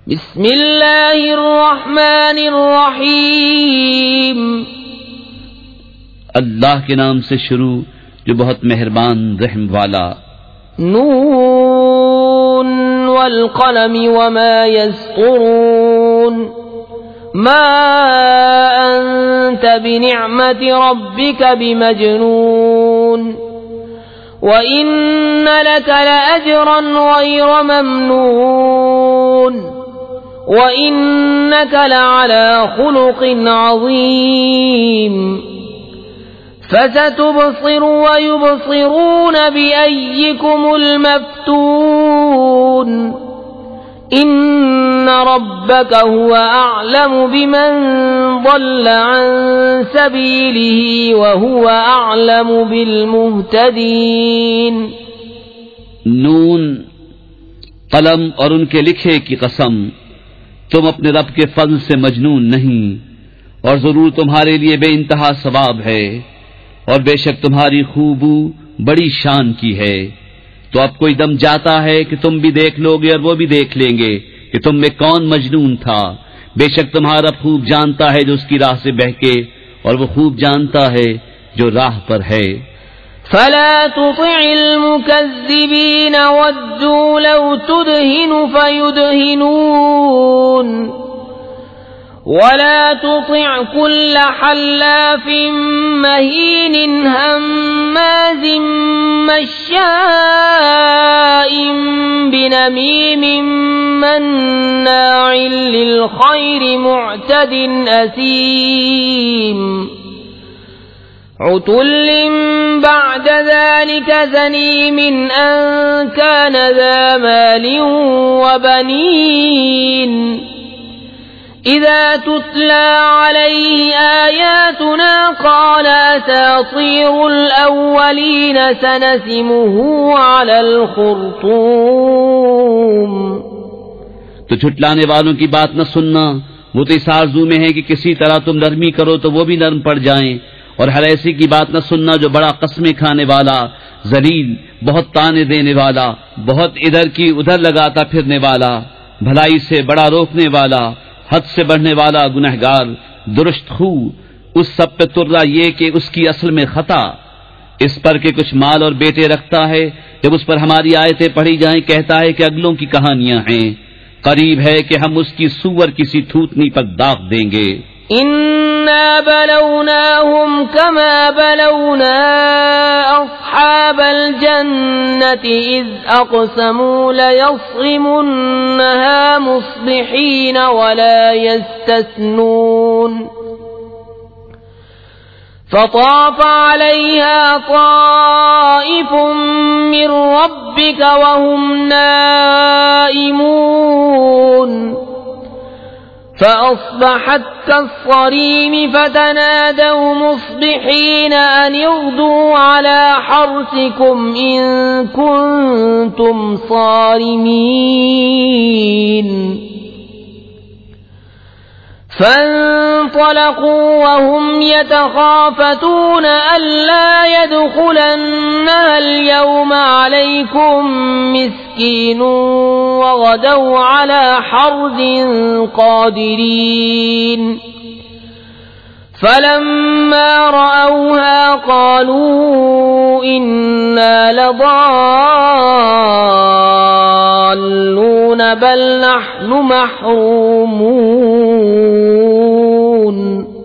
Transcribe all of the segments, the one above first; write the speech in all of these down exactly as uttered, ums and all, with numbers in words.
बिस्मिल्लाहिर्रहमानिर्रहीम। अल्लाह के नाम से शुरू जो बहुत मेहरबान रहम वाला। नून वल क़लमि वमा यस्तुरून मा अंत बिनिअमति रब्बिक बिमजनून व इन्न लक लअजरन गैर ममनून व इन्नक लअला खुलुक़िन अज़ीम। फसतुबसिर व युबसिरून बिअय्यिकुमुल मफ्तून इन्न रब्बक हुव अअलमु बिमन ضل अन सबीलिही व हुव अअलमु बिलमुहतदीन। नून, कलम और उनके लिखे की कसम, तुम अपने रब के फज़्ल से मजनून नहीं, और जरूर तुम्हारे लिए बेइंतहा सवाब है, और बेशक तुम्हारी खूबू बड़ी शान की है। तो अब कोई दम जाता है कि तुम भी देख लोगे और वो भी देख लेंगे कि तुम में कौन मजनून था। बेशक तुम्हारा खूब जानता है जो उसकी राह से बहके, और वो खूब जानता है जो राह पर है। फला तुतिअल मुकज़्ज़िबीन वद्दू लौ तुदहिनु फयुदहिनून वला तुतिअ कुल्ल हल्लाफिन महीन हम्माज़िन मश्शाइन बिनमीमिन मन्नाइल लिल खैरि मुअतदिन असीम। उतुल्लिन बअद ज़ालिक ज़नीमिन अन कान ज़ा मालिन व बनीन। इज़ा तुतला अलैहि आयातुना क़ाल असातीरुल अव्वलीन सनसिमुहु अलल खुर्तूम। तो झुटलाने वालों की बात न सुनना, वो तो इस आरज़ू में है कि किसी तरह तुम नरमी करो तो वो भी नरम पड़ जाएं। और हर ऐसी की बात न सुनना जो बड़ा कस्में खाने वाला, जलील, बहुत ताने देने वाला, बहुत इधर की उधर लगाता फिरने वाला, भलाई से बड़ा रोकने वाला, हद से बढ़ने वाला, गुनहगार, दुरुस्त खू, उस सब पे तुर्रा ये कि उसकी असल में खता इस पर के कुछ माल और बेटे रखता है। जब उस पर हमारी आयतें पढ़ी जाएं कहता है कि अगलों की कहानियां हैं, करीब है कि हम उसकी सूअर किसी थूथनी पर दाग देंगे। इन्ना बलौनाहुम कमा बलौना अस्हाबल जन्नति इज़ अक़समू लयस्रिमुन्नहा मुस्बिहीन वला यस्तस्नून। फताफ़ अलैहा ताइफ़ुम मिन रब्बिक वहुम नाइमून। فأصبحت كالصريم فتنادوا مصبحين أن اغدوا على حرثكم إن كنتم صارمين. فانطلقوا وهم يتخافتون ألا يدخلنها اليوم عليكم مسكين وغدوا على حرد قادرين. فلما رأوها قالوا إنا لضالون بل نحن محرومون.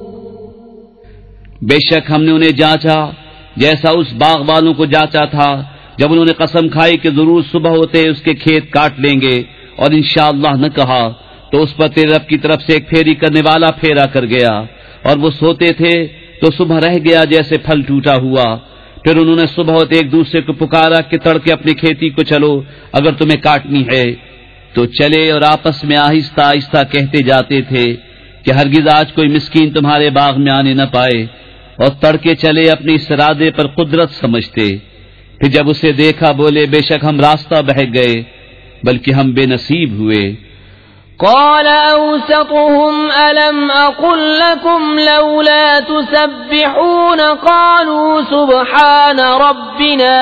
बेशक हमने उन्हें जांचा जैसा उस बाग वालों को जांचा था जब उन्होंने कसम खाई कि जरूर सुबह होते उसके खेत काट लेंगे, और इंशाअल्लाह न कहा तो उस पर तेरे रब की तरफ से एक फेरी करने वाला फेरा कर गया, और वो सोते थे तो सुबह रह गया जैसे फल टूटा हुआ। फिर उन्होंने सुबह होते एक दूसरे को पुकारा कि तड़के अपनी खेती को चलो, अगर तुम्हें काटनी है तो चले, और आपस में आहिस्ता आहिस्ता कहते जाते थे कि हरगिज आज कोई मिस्कीन तुम्हारे बाग में आने न पाए, और तड़के चले अपने इस इरादे पर कुदरत समझते। फिर जब उसे देखा बोले बेशक हम रास्ता बह गए, बल्कि हम बेनसीब हुए। قال أوسطهم ألم أقل لكم لولا تسبحون قالوا سبحان ربنا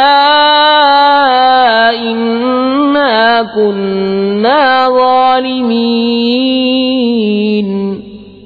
إنا كنا ظالمين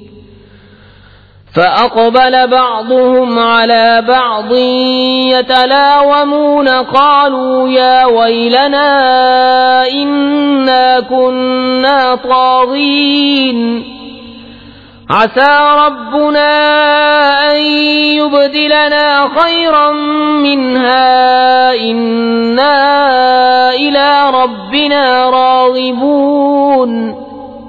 فأقبل بعضهم على بعض يتلاومون قالوا يا ويلنا إنا كنا طاغين عسى ربنا أن يبدلنا خيرا منها إنا إلى ربنا راغبون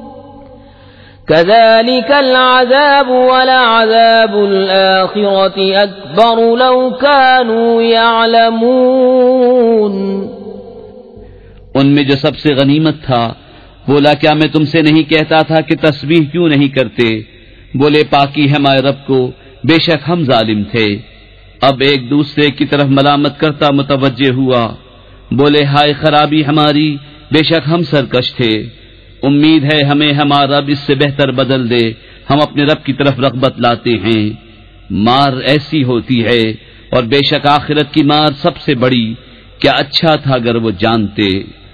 كذلك العذاب ولعذاب الآخرة أكبر لو كانوا يعلمون। उनमें जो सबसे गनीमत था बोला, क्या मैं तुमसे नहीं कहता था कि तस्बीह क्यों नहीं करते? बोले, पाकी है हमारे रब को, बेशक हम जालिम थे। अब एक दूसरे की तरफ मलामत करता मुतवज्जे हुआ, बोले, हाय खराबी हमारी, बेशक हम सरकश थे। उम्मीद है हमें हमारा रब इससे बेहतर बदल दे, हम अपने रब की तरफ रग़बत लाते हैं। मार ऐसी होती है और बेशक आखिरत की मार सबसे बड़ी, क्या अच्छा था अगर वो जानते।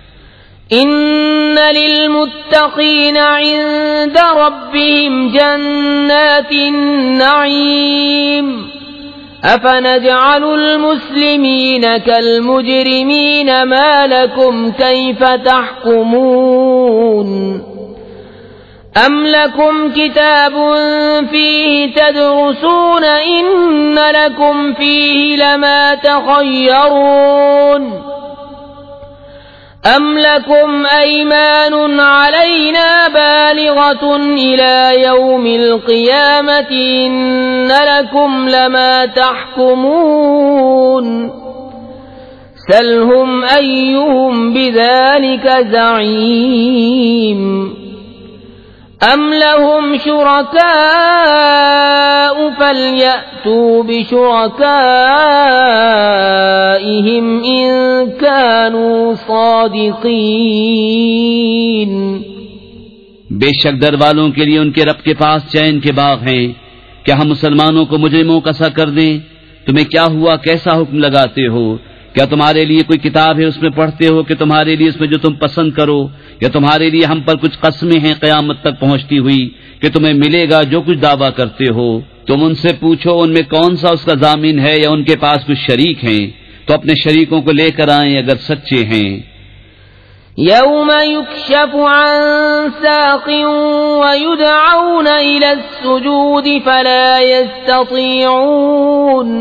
इन्न लिल्मुत्तक़ीन इंद रब्बिहिम जन्नातिन नईम अफनजअलुल मुस्लिमीन कल मुजरिमीन मा लकुम कैफ तहकुमून अम लकुम किताबुन फीहि तदरुसून इन्न लकुम फीहि लमा तखय्यरून अम लकुम अयमानुन अलैना बालिगतुन इला यौमिल क़ियामति इन्न लकुम लमा तहकुमून सलहुम अय्युहुम बिज़ालिका ज़ईम अम लहुम शुरकाउ फलयअतू बिशुरकाइहिम इन कानू सादिकीन। बेशक दर वालों के लिए उनके रब के पास चैन के बाग हैं। क्या हम मुसलमानों को मुजरिमों का सा कर दें? तुम्हें क्या हुआ, कैसा हुक्म लगाते हो? क्या तुम्हारे लिए कोई किताब है, उसमें पढ़ते हो कि तुम्हारे लिए उसमें जो तुम पसंद करो, या तुम्हारे लिए हम पर कुछ कस्में हैं क़यामत तक पहुंचती हुई कि तुम्हें मिलेगा जो कुछ दावा करते हो? तुम उनसे पूछो उनमें कौन सा उसका जामिन है, या उनके पास कुछ शरीक हैं, तो अपने शरीकों को लेकर आएं अगर सच्चे हैं। यौम युक्शफु अन साक़िन व युदअऊन इला अस्सुजूद फला यस्ततीऊन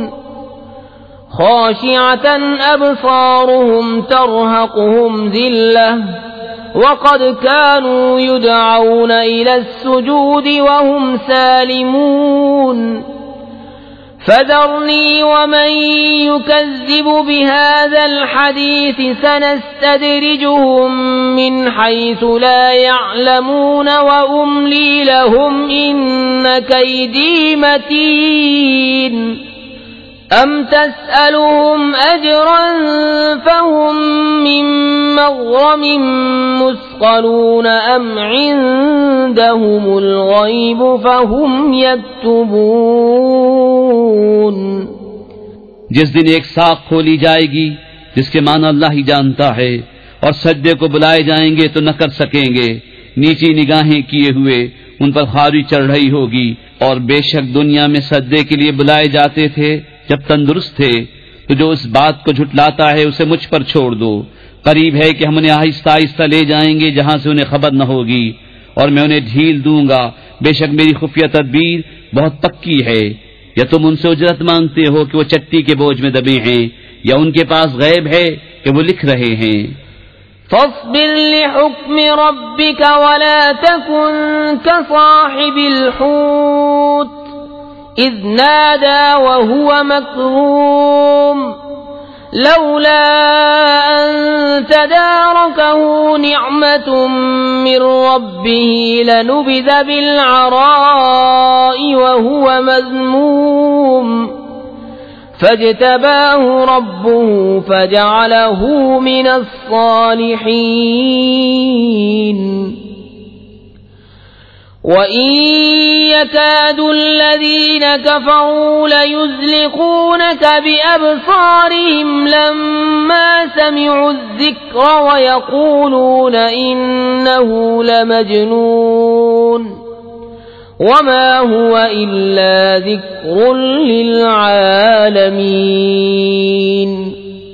खाशिअतन अबसारुहुम तरहक़ुहुम ज़िल्लह वक़द कानू युदअऊन इला अस्सुजूद वहुम सालिमून फज़रनी वमन युकज़्ज़िबु बिहाज़ल हदीस सनस्तदरिजुहुम मिन हैसु ला यअलमून व उम्ली लहुम इन्न कैदी मतीन अम तस्अलुहुम अजरन फहुम मिन मग़रमिन मुस्क़लून अम इन्दहुमुल ग़ैब फहुम यक्तुबून। जिस दिन एक साख खोली जाएगी जिसके माना अल्लाह ही जानता है, और सजदे को बुलाए जाएंगे तो न कर सकेंगे, नीची निगाहें किए हुए उन पर खारी चढ़ रही होगी। और बेशक दुनिया में सजदे के लिए बुलाए जाते थे जब तंदुरुस्त थे, तो जो इस बात को झुटलाता है उसे मुझ पर छोड़ दो। करीब है कि हम उन्हें आहिस्ता आहिस्ता ले जाएंगे जहां से उन्हें खबर न होगी, और मैं उन्हें ढील दूंगा। बेशक मेरी खुफिया तदबीर बहुत पक्की है। या तुम उनसे उजरत मांगते हो कि वो चट्टी के बोझ में दबे हैं, या उनके पास गैब है कि वो लिख रहे हैं। फस्बिर लिहुक्मि रब्बिक वला तकुन कसाहिबिल हूत इज़ नादा वहुव मकज़ूम लौला अन तदारकहु निअमतुम मिर रब्बिही लनुबिज़ बिलअराइ वहुव मज़मूम फज्तबाहु रब्बुहु फजअलहु मिनस्सालिहीन। وَإِن يَكَادُ الَّذِينَ كَفَرُوا لَيُزْلِقُونَكَ بِأَبْصَارِهِمْ لَمَّا سَمِعُوا الذِّكْرَ وَيَقُولُونَ إِنَّهُ لَمَجْنُونٌ وَمَا هُوَ إِلَّا ذِكْرٌ لِلْعَالَمِينَ।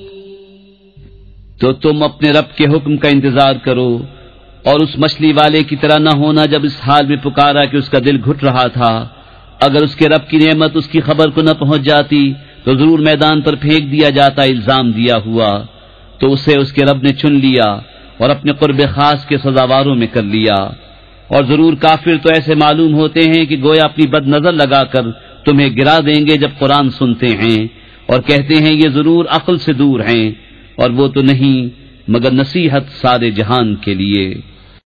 तो तुम अपने रब के हुक्म का इंतजार करो और उस मछली वाले की तरह न होना जब इस हाल में पुकारा कि उसका दिल घुट रहा था। अगर उसके रब की नेमत उसकी खबर को न पहुंच जाती तो जरूर मैदान पर फेंक दिया जाता इल्जाम दिया हुआ। तो उसे उसके रब ने चुन लिया और अपने कुर्ब खास के सजावारों में कर लिया। और जरूर काफिर तो ऐसे मालूम होते हैं कि गोया अपनी बदनजर लगाकर तुम्हें गिरा देंगे जब कुरान सुनते हैं, और कहते हैं ये जरूर अक्ल से दूर हैं, और वो तो नहीं मगर नसीहत सारे जहान के लिए।